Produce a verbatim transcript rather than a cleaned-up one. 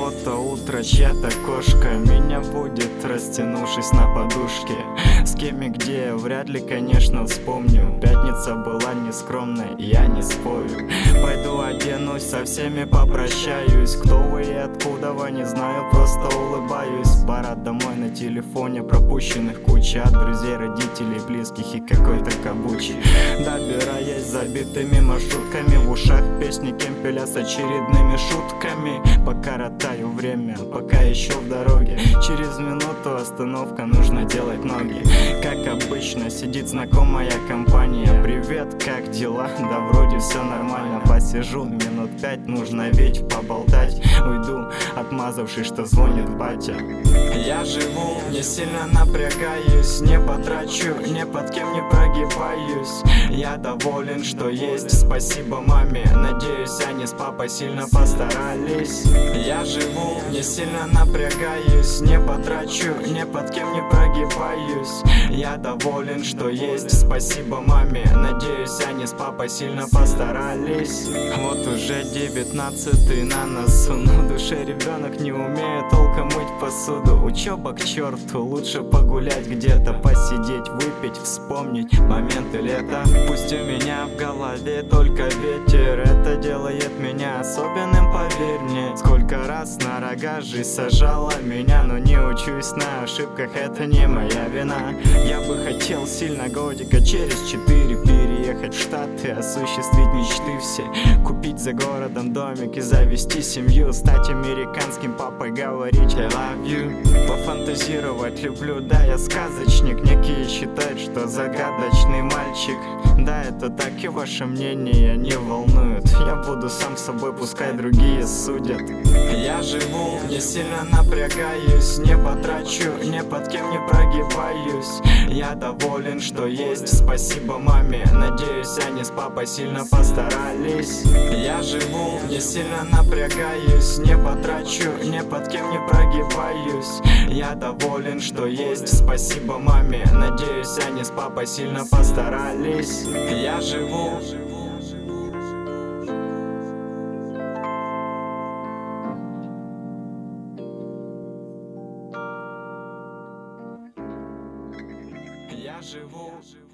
то утро чья-то кошка меня будет, растянувшись на подушке. С кем и где я вряд ли, конечно, вспомню. Пятница была нескромной, я не спорю. Пойду оденусь, со всеми попрощаюсь. Кто вы и откуда вы, не знаю, просто улыбаюсь. Пора домой, на телефоне пропущенных куча от друзей, родителей, близких и какой-то кабучи. Добираясь забитыми маршрутками, в ушах песни Кемпеля с очередными шутками. Пока ротаю время, пока еще в дороге. Через минуту остановка, нужно делать ноги. Как обычно, сидит знакомая компания. Привет, как дела? Да вроде все нормально. Посижу минут пять, нужно ведь поболтать. Уйду, отмазавшись, что звонит батя. Я живу, не сильно напрягаюсь, не потрачу, ни под кем не прогибаюсь. Я доволен, что есть, спасибо маме. Надеюсь, они с папой сильно постарались. Я живу, не сильно напрягаюсь, не потрачу, ни под кем не прогибаюсь. Я доволен, что есть, спасибо маме. Надеюсь, они с папой сильно постарались. Вот уже девятнадцатый на носу, на душе ребенок не умеет толком мыть посуду. Учеба к черту, лучше погулять где-то, посидеть, выпить, вспомнить моменты лета. Пусть у меня в голове только ветер, это делает меня особенным, поверь мне. Сколько раз на рога жизнь сажала меня, но не учусь на ошибках, это не моя вина. Я бы хотел сильно годика через четыре переехать в Штаты, осуществить мечты все, купить за городом домик и завести семью, стать американским папой, говорить I love you. Пофантазировать люблю, да, я сказочник. Некие считают, что загадочный мальчик. Да, это так, и ваше мнение не волнует. Я буду сам собой, пускай другие судят. Я живу, не сильно напрягаюсь, не потрачу, ни под кем не прогибаюсь. Я доволен, что есть, спасибо маме. Надеюсь, они с папой сильно постарались. Я живу, не сильно напрягаюсь, не потрачу, ни под кем не прогибаюсь. Я доволен, что есть, спасибо маме. Надеюсь, они с папой сильно постарались. Я живу. Я живу.